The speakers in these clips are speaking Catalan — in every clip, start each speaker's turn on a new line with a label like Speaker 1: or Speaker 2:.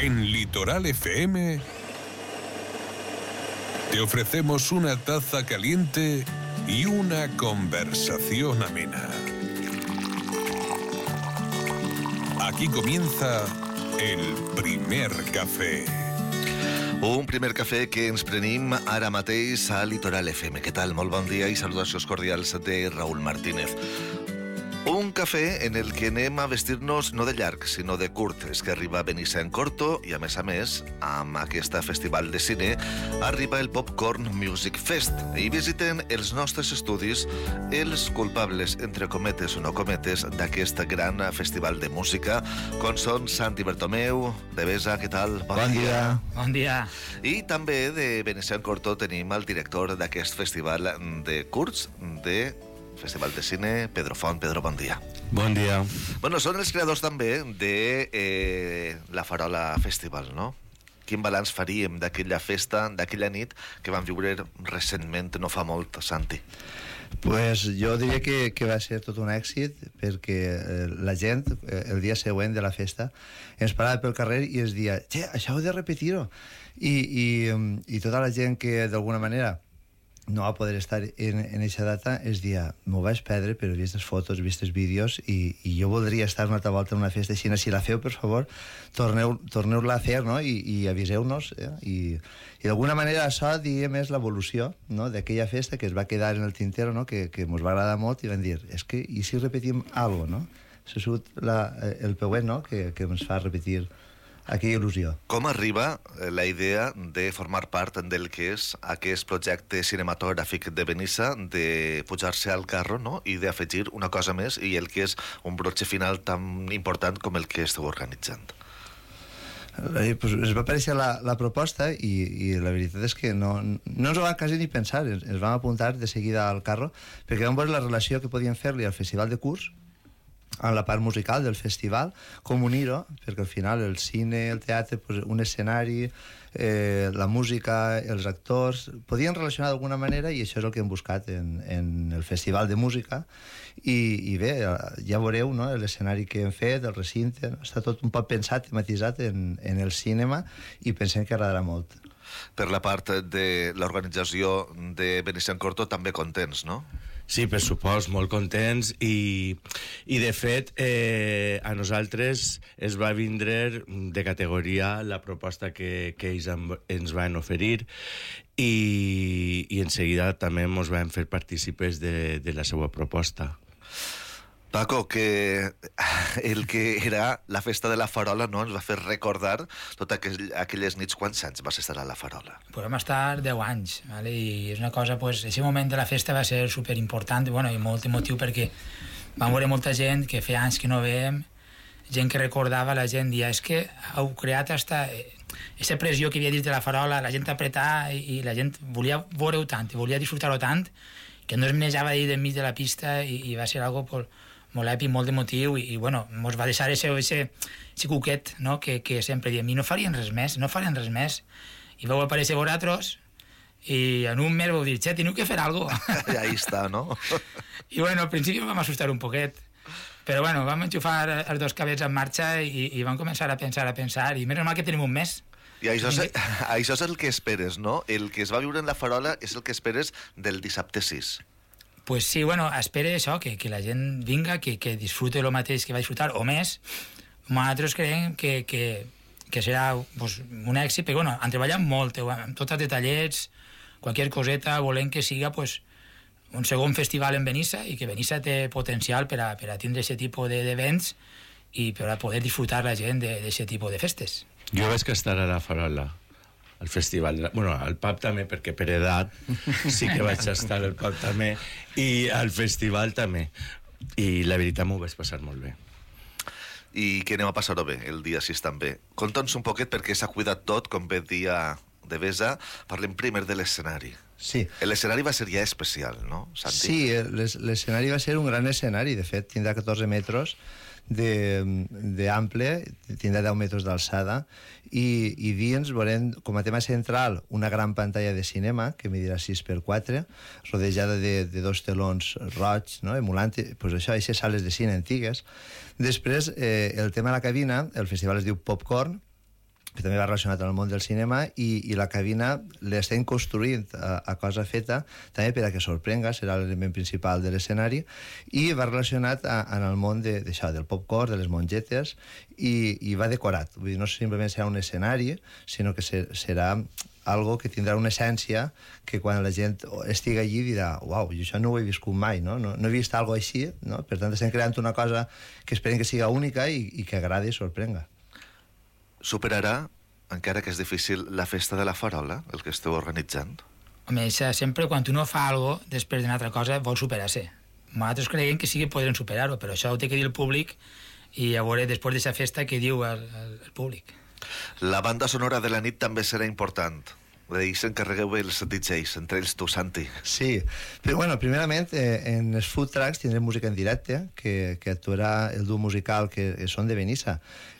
Speaker 1: En Litoral FM te ofrecemos una taza caliente y una conversación amena. Aquí comienza el primer cafè.
Speaker 2: Un primer cafè que ens prenim ara mateix a Litoral FM. Què tal? Molt bon dia i salutacions cordials de Raúl Martínez. Un cafè en el que anem a vestir-nos no de llarg, sinó de curt. És que arriba Benissa en Corto i, a més, amb aquest festival de cine, arriba el Popcorn Music Fest i visiten els nostres estudis els culpables, entre cometes o no cometes, d'aquest gran festival de música, com són Santi Bertomeu, Devesa, què tal?
Speaker 3: Bon dia.
Speaker 4: Bon dia.
Speaker 2: I també de Benissa en Corto tenim el director d'aquest festival de curts, de Festival de Cine, Pedro Font. Pedro, bon dia.
Speaker 3: Bon dia.
Speaker 2: Bueno, són els creadors també de la Farola Festival, no? Quin balanç faríem d'aquella festa, d'aquella nit que vam viure recentment, no fa molt, Santi?
Speaker 3: Pues jo diria que va ser tot un èxit, perquè la gent, el dia següent de la festa, ens parava pel carrer i ens deia, això heu de repetir-ho. I tota la gent que d'alguna manera no va poder estar en aquesta data es dia, m'ho vaig perdre, però he vist les fotos, he vist els vídeos i jo voldria estar una altra volta en una festa així. Si la feu, per favor, torneu-la a fer, no? I aviseu-nos. I d'alguna manera això, diguem, és l'evolució, no? D'aquella festa que es va quedar en el tintero, no? Que ens va agradar molt i vam dir, i si repetim alguna cosa, no? Això ha sigut el peuet, no? Que ens fa repetir aquella il·lusió.
Speaker 2: Com arriba la idea de formar part del que és aquest projecte cinematogràfic de Benissa, de pujar-se al carro, no? I d'afegir una cosa més, i el que és un broche final tan important com el que esteu organitzant?
Speaker 3: Pues ens va aparèixer la proposta i la veritat és que no ens ho va quasi ni pensar, ens vam apuntar de seguida al carro, perquè vam veure la relació que podíem fer-li al Festival de Curs, en la part musical del festival, com unir-ho, perquè al final el cine, el teatre, pues, un escenari, la música, els actors, podien relacionar d'alguna manera, i això és el que hem buscat en el festival de música. I bé, ja veureu, no?, l'escenari que hem fet, el recinte, està tot un poc pensat, tematitzat en el cinema, i pensem que agradarà molt.
Speaker 2: Per la part de l'organització de Benissa en Corto també contents, no?
Speaker 5: Sí, per supost, molt contents i de fet a nosaltres es va vindre de categoria la proposta que ells ens van oferir i en seguida també ens van fer partícipes de la seva proposta.
Speaker 2: Paco, que el que era la festa de la Farola, no?, ens va fer recordar totes aquelles nits. Quants anys vas estar a la Farola?
Speaker 4: Pues vam estar 10 anys, ¿vale? I és una cosa, pues, aquest moment de la festa va ser superimportant, bueno, i molt emotiu, perquè vam veure molta gent que feia anys que no veiem, gent que recordava, la gent dia, és que heu creat aquesta pressió que hi havia dins de la Farola, la gent apretar i la gent volia veure-ho tant, i volia disfrutar-ho tant, que no es manejava d'ahir enmig de la pista i va ser algo molt èpic, molt emotiu, i bueno, mos va deixar ese cuquet, no?, que sempre diem, i no farien res més, i vau aparèixer vosaltres, i en un mes vau dir, teniu que fer alguna cosa.
Speaker 2: I ahí està, no?
Speaker 4: I bueno, al principi vam assustar un poquet, però bueno, vam enxufar els dos cabells en marxa i vam començar a pensar, i més normal que tenim un mes.
Speaker 2: I això és el que esperes, no? El que es va viure en la Farola és el que esperes del dissabte 6.
Speaker 4: Pues sí, bueno, espere això, que la gent vinga, que disfrute el mateix que va disfrutar, o més. Nosaltres creiem que serà, pues, un èxit, perquè bueno, han treballat molt, amb tots els detallets, qualsevol coseta, volem que siga, pues, un segon festival en Benissa, i que Benissa té potencial per a tindre aquest tipus d'events i per a poder disfrutar la gent d'aquest tipus de festes.
Speaker 5: Jo vaig estar a la Farola, al festival, bueno, al pub també, perquè per edat sí que vaig estar al pub també, i al festival també, i la veritat m'ho vaig passar molt bé.
Speaker 2: I que anem a passar-ho bé el dia 6 també. Conta'ns un poquet, perquè s'ha cuidat tot, com bé dia de Devesa. Parlem primer de l'escenari.
Speaker 3: Sí.
Speaker 2: L'escenari va ser ja especial, no, Santi?
Speaker 3: Sí, l'escenari va ser un gran escenari, de fet, tindrà 14 metres d'ample, tindrà 10 metres d'alçada, i dins veurem com a tema central una gran pantalla de cinema que medirà 6x4, rodejada de dos telons roig, no? Emulant, pues això, aquestes sales de cine antigues. Després, el tema de la cabina, el festival es diu Popcorn, que també va relacionat amb el món del cinema, i la cabina l'estem construint a cosa feta, també per a que sorprenga, serà l'element principal de l'escenari, i va relacionat en el món d'això, del popcorn, de les mongetes, i va decorat. Vull dir, no simplement serà un escenari, sinó que serà algo que tindrà una essència que quan la gent estigui allí dirà uau, jo això no ho he viscut mai, no he vist algo així, no? Per tant estem creant una cosa que esperem que siga única i que agradi i sorprenga.
Speaker 2: Superarà, encara que és difícil, la festa de la farola, el que esteu organitzant?
Speaker 4: Home, sempre quan uno fa alguna cosa després d'una altra cosa vol superar-se. Nosaltres creiem que sí que podrem superar-ho, però això ho té que dir el públic i a veure després d'aquesta festa què diu el públic.
Speaker 2: La banda sonora de la nit també serà important. D'ahir s'encarregueu els DJs, entre ells tu, Santi.
Speaker 3: Sí, però bueno, primerament en els food trucks tindrem música en directe, que actuarà el duo musical que són de Benissa.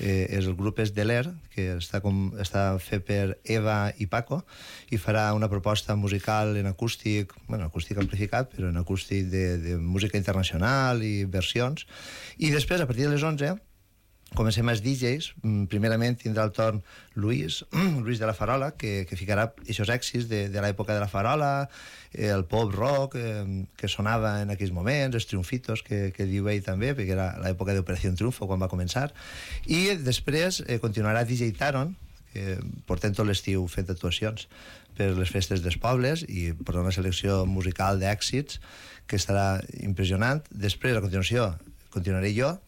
Speaker 3: El grup és Deler, que està fet per Eva i Paco, i farà una proposta musical en acústic, bueno, acústic amplificat, però en acústic de música internacional i versions. I després, a partir de les 11, comencem els DJs. Primerament tindrà el torn Luis de la Farola, que ficarà aquests èxits de l'època de la Farola, el pop rock que sonava en aquells moments, els triomfitos que diu ell també, perquè era l'època d'Operació Triunfo quan va començar. I després continuarà DJ Taron, que portem tot l'estiu fent actuacions per les festes dels pobles i per una selecció musical d'èxits que estarà impressionant. Després, a continuació, continuaré jo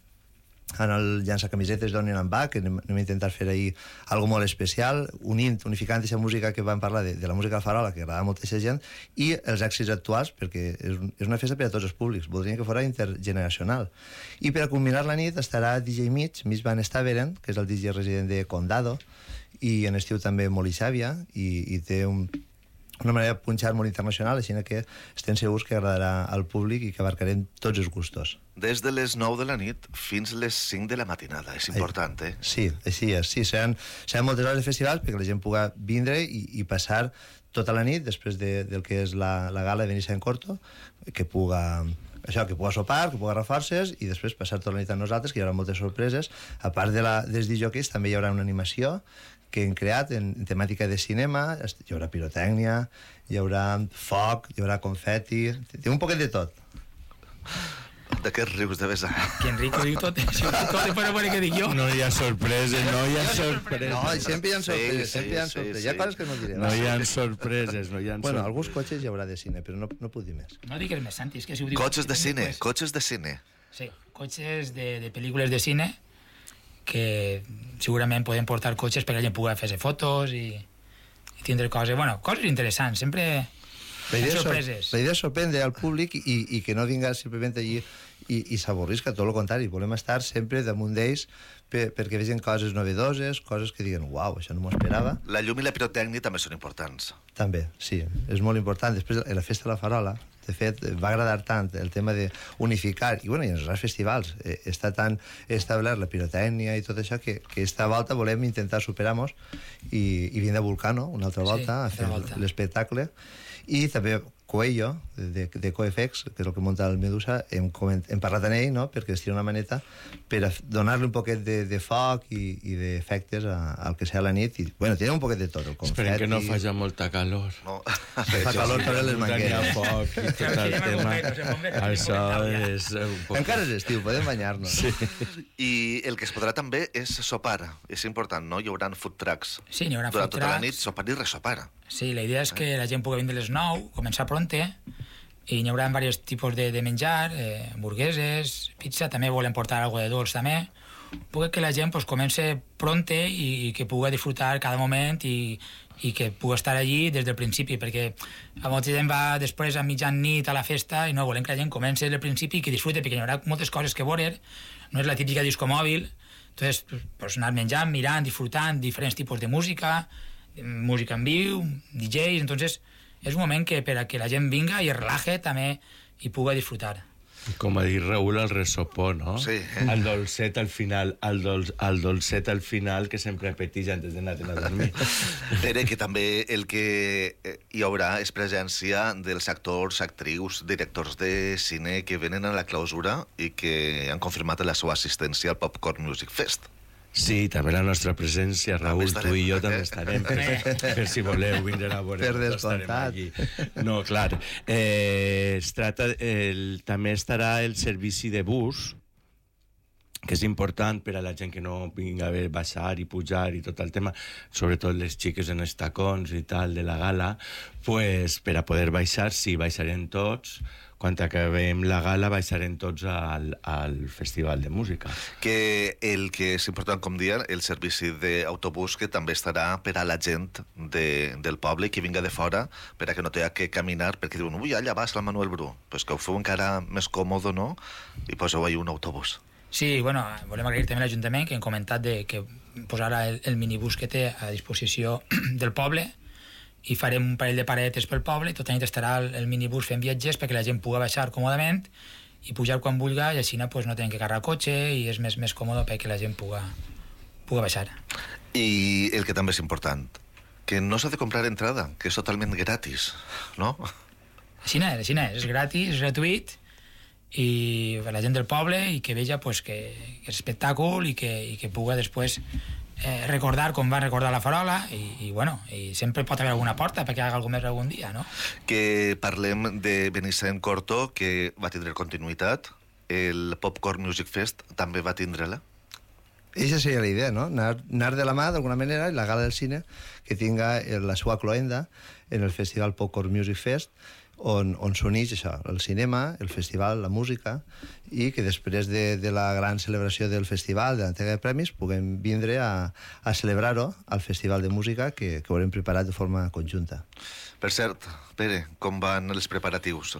Speaker 3: en el llançacamisetes d'Onion and Back, que anem a intentar fer ahir algo molt especial, unificant aquesta música que vam parlar de la música de Farola, que agrada a molta gent, i els èxits actuals, perquè és una festa per a tots els públics, voldríem que fos intergeneracional. I per a culminar la nit estarà DJ Mitch Van Staveren, que és el DJ resident de Condado, i en estiu també Molly Xàbia, i té una manera de punxar molt internacional, així que estem segurs que agradarà al públic i que abarcarem tots els gustos.
Speaker 2: Des de les 9 de la nit fins les 5 de la matinada, és important, eh?
Speaker 3: Sí, així és. Sí, seran moltes hores de festivals perquè la gent pugui vindre i passar tota la nit després del que és la gala de Benissa en Corto, que puga sopar, que puga agafar-se i després passar tota la nit amb nosaltres, que hi haurà moltes sorpreses. A part dels DJs també hi haurà una animació que hem creat en temàtica de cinema, hi haurà pirotècnia, hi haurà foc, hi haurà confeti, té un poquet de tot.
Speaker 2: De què rius de besar?
Speaker 4: Que Enrico diu tot, si ho diu tot, després no veure què dic jo.
Speaker 5: No hi ha sorpreses, no hi ha sorpreses.
Speaker 3: No, sempre hi ha sorpreses, sempre hi ha sorpreses. Hi ha coses que no diré.
Speaker 5: No hi ha sorpreses, no hi ha sorpreses.
Speaker 3: Bueno, alguns cotxes hi haurà de cine, però no puc dir més.
Speaker 4: No digues més, Santi, és que si ho diu...
Speaker 2: Cotxes de cine, cotxes de cine.
Speaker 4: Sí, cotxes de pel·lícules de cine, que segurament poden portar cotxes perquè la gent pugui fer-se fotos i tindre coses interessants, sempre sorpreses.
Speaker 3: La idea és sorprendre al públic i que no vinga simplement allí i s'avorrisca, tot el contrari. Volem estar sempre damunt d'ells perquè vegin coses novedoses, coses que diguen uau, això no m'ho esperava.
Speaker 2: La llum i la pirotècnia també són importants.
Speaker 3: També, sí, és molt important. Després, a la Festa de la Farola, de fet, va agradar tant el tema d'unificar, i en els festivals està tan establert la pirotècnia i tot això que esta volta volem intentar superar-nos i vindre a Vulcano una altra volta a fer l'espectacle. I també Coello, de Coefex, que és el que munta el Medusa, hem parlat amb ell, no?, perquè es tira una maneta per donar-li un poquet de foc i d'efectes al que sea la nit. I, tiene un poquet de tot, el confeti...
Speaker 5: Esperem que no faci molta calor.
Speaker 2: No.
Speaker 3: Fa calor per les mangueres.
Speaker 5: Foc i tot el tema. Això és...
Speaker 3: Encara és estiu, podem banyar-nos.
Speaker 5: Sí.
Speaker 2: I el que es podrà també és sopar. És important, no? Hi haurà food trucks.
Speaker 4: Sí, hi haurà food trucks.
Speaker 2: Durant tota la nit, sopar i resopar.
Speaker 4: Sí, la idea és que la gent pugui vindre a les 9, començar pronte, i hi haurà diversos tipus de menjar, hamburgueses, pizza, també volen portar alguna de dolç també, perquè que la gent comenci pronte i que pugui disfrutar cada moment i que pugui estar allí des del principi, perquè a molta gent va després a mitjanit a la festa i no volem que la gent comenci des del principi i que disfrute, perquè hi haurà moltes coses que veure, no és la típica disco mòbil, entonces anar menjant, mirant, disfrutant diferents tipus de música en viu, DJs, entonces és un moment que per a que la gent vinga i es relaje també i pugui disfrutar.
Speaker 5: Com ha dit Raül, el resopó, no?
Speaker 2: Sí.
Speaker 5: El dolcet al final, el dolcet al final, que sempre apeteix antes d'anar a dormir.
Speaker 2: Pere, que també el que hi haurà és presència dels actors, actrius, directors de cine que venen a la clausura i que han confirmat la seva assistència al Popcorn Music Fest.
Speaker 5: Sí, també la nostra presència, Raül, tu i jo també estarem, per si voleu vindre a veure.
Speaker 3: Per descomptat.
Speaker 5: No, clar. També estarà el servici de bus, que és important per a la gent que no vinga a baixar i pujar i tot el tema, sobretot les xiques en els tacons i tal de la gala, pues, per a poder baixar, sí, baixarem tots. Quan acabem la gala baixarem tots al Festival de Música.
Speaker 2: Que el que és important, com dia, el servici d'autobús que també estarà per a la gent del poble que vinga de fora, per a que no tenga que caminar, perquè diuen, ui, allà vas al Manuel Bru. Pues que ho feu encara més còmode, no? I poseu ahí un autobús.
Speaker 4: Sí, bueno, volem agrair també a l'Ajuntament que hem comentat que posarà el minibús que té a disposició del poble, i farem un parell de paretes pel poble i tota la nit estarà el minibús fent viatgers perquè la gent pugui baixar còmodament i pujar quan vulgui i així pues, no tenen que carregar cotxe i és més còmode perquè la gent pugui baixar.
Speaker 2: I el que també és important, que no s'ha de comprar entrada, que és totalment gratis, no?
Speaker 4: Així és gratis, és gratuït i per la gent del poble i que veja pues, que és espectacle i que pugui després recordar com va recordar la farola i sempre pot haver alguna porta perquè haga alguna més algun dia, no?
Speaker 2: Que parlem de Benissa en Corto, que va tindre continuïtat. El Popcorn Music Fest també va tindre-la.
Speaker 3: Eixa seria la idea, no? Anar de la mà, d'alguna manera, i la gala del cine que tinga la seva cloenda en el Festival Popcorn Music Fest, on s'uneix això, el cinema, el festival, la música, i que després de la gran celebració del festival, de l'entrega de premis, puguem vindre a celebrar-ho al Festival de Música que haurem preparat de forma conjunta.
Speaker 2: Per cert, Pere, com van els preparatius?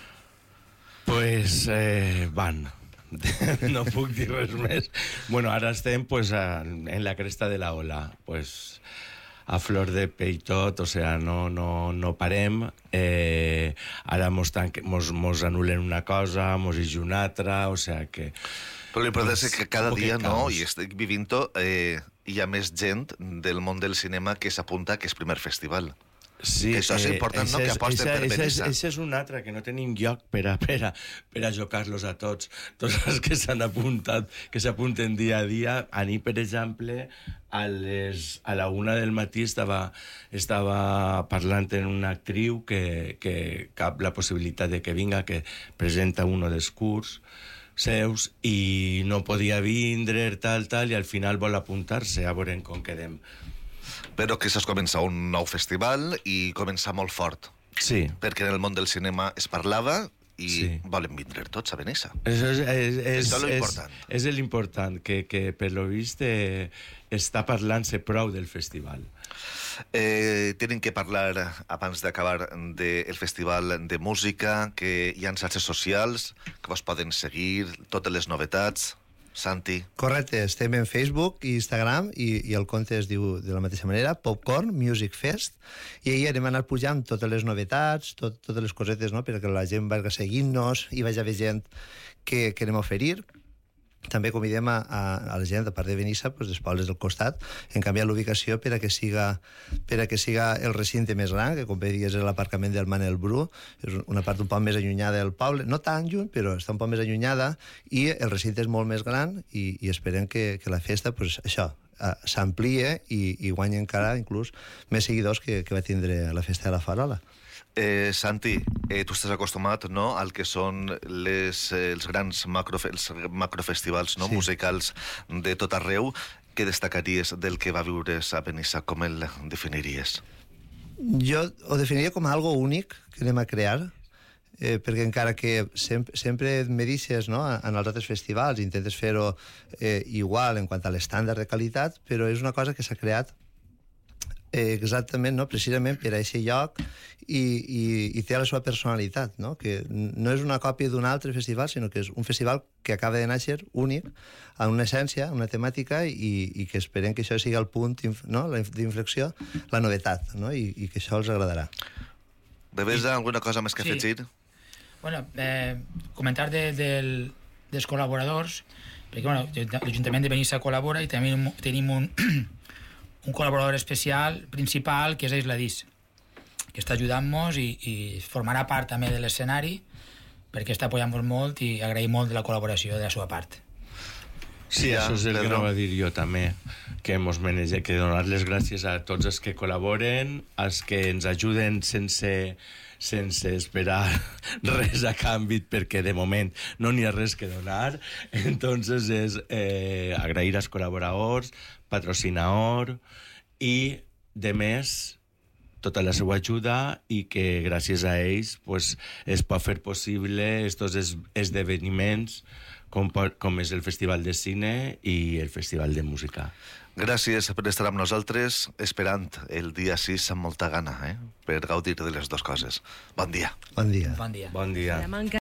Speaker 5: Pues van. No puc dir res més. Bueno, ara estem pues, en la cresta de la ola. Pues, a flor de pell tot, o sea, no parem. Ara mos anulen una cosa, mos hi una altra, o sea que...
Speaker 2: Però l'important és que cada dia, no, i estic vivint-ho, hi ha més gent del món del cinema que s'apunta a aquest primer festival.
Speaker 5: Sí,
Speaker 2: que això és important, no? Que aposten per Benissa.
Speaker 5: Això és un altre, que no tenim lloc per a jocar-los a tots. Tots els que s'han apuntat, que s'apunten dia a dia. A mi, per exemple, a la 1 del matí estava parlant amb una actriu que cap la possibilitat de que vinga, que presenta un dels curs seus i no podia vindre, tal, i al final vol apuntar-se, a veure com quedem.
Speaker 2: Però que això comença un nou festival i comença molt fort.
Speaker 5: Sí.
Speaker 2: Perquè en el món del cinema es parlava i volen vindre tots a Benissa.
Speaker 5: És
Speaker 2: l'important.
Speaker 5: És l'important, que per lo vist està parlant-se prou del festival.
Speaker 2: Tenen que parlar, abans d'acabar, del festival de música, que hi ha xarxes socials, que vos poden seguir, totes les novetats. Santi.
Speaker 3: Correcte, estem en Facebook i Instagram i el compte es diu de la mateixa manera, Popcorn Music Fest, i ahir hem anat pujant totes les novetats, totes les cosetes, no?, perquè la gent vagi seguint-nos i vagi a ver gent que anem a oferir. També convidem a la gent, a part de Benissa, pues, dels pobles del costat, en canviar l'ubicació per a que siga el recinte més gran, que com bé digues és l'aparcament del Manel Bru, és una part un poc més allunyada del poble, no tan lluny, però està un poc més allunyada, i el recinte és molt més gran, i esperem que la festa, pues, això, s'amplie i guanyi encara, inclús, més seguidors que va tindre la festa de la Farola.
Speaker 2: Santi, tu estàs acostumat, no?, al que són els grans macrofestivals, no?, musicals de tot arreu. Què destacaries del que va viure's a Benissa? Com el definiries?
Speaker 3: Jo ho definiria com algo únic que anem a crear, perquè encara que sempre me deixes, no?, en els altres festivals, intentes fer-ho igual en quant a l'estàndard de qualitat, però és una cosa que s'ha creat exactament, no?, precisament per a aquest lloc i té la seva personalitat, no?, que no és una còpia d'un altre festival, sinó que és un festival que acaba de néixer únic, amb una essència, una temàtica, i que esperem que això sigui el punt, no?, d'inflexió, la novetat, no?, i que això els agradarà.
Speaker 2: Bebés, alguna cosa més que afegir?
Speaker 4: Bueno, comentar dels col·laboradors, perquè bueno, l'Ajuntament de Benissa col·labora i també tenim un col·laborador especial, principal, que és Aisladís, que està ajudant-nos i formarà part també de l'escenari perquè està apoyant-nos molt i agraïm molt de la col·laboració de la seva part.
Speaker 5: Sí, això és el que anava a dir jo també, que mos menege, que donar les gràcies a tots els que col·laboren, als que ens ajuden sense esperar res a canvi, perquè de moment no n'hi ha res que donar. Entonces és agrair als col·laboradors, patrocinador i, de més, tota la seva ajuda, i que gràcies a ells pues, es pot fer possible aquests esdeveniments com és el Festival de Cine i el Festival de Música.
Speaker 2: Gràcies per estar amb nosaltres, esperant el dia 6 amb molta gana, per gaudir de les dues coses. Bon dia.
Speaker 3: Bon dia.
Speaker 4: Bon dia.
Speaker 5: Bon dia.